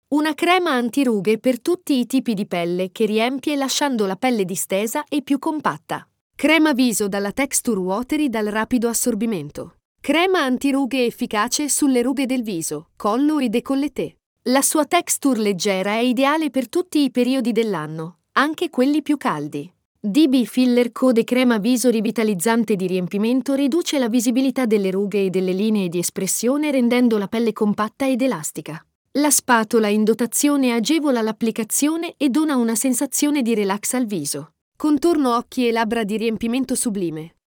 Una crema antirughe per tutti i tipi di pelle che riempie lasciando la pelle distesa e più compatta. Crema viso dalla texture watery dal rapido assorbimento. Crema antirughe efficace sulle rughe del viso, collo e décolleté. La sua texture leggera è ideale per tutti i periodi dell'anno, anche quelli più caldi. DB Filler Code Crema Viso Rivitalizzante di riempimento riduce la visibilità delle rughe e delle linee di espressione rendendo la pelle compatta ed elastica. La spatola in dotazione agevola l'applicazione e dona una sensazione di relax al viso. Contorno occhi e labbra di riempimento sublime.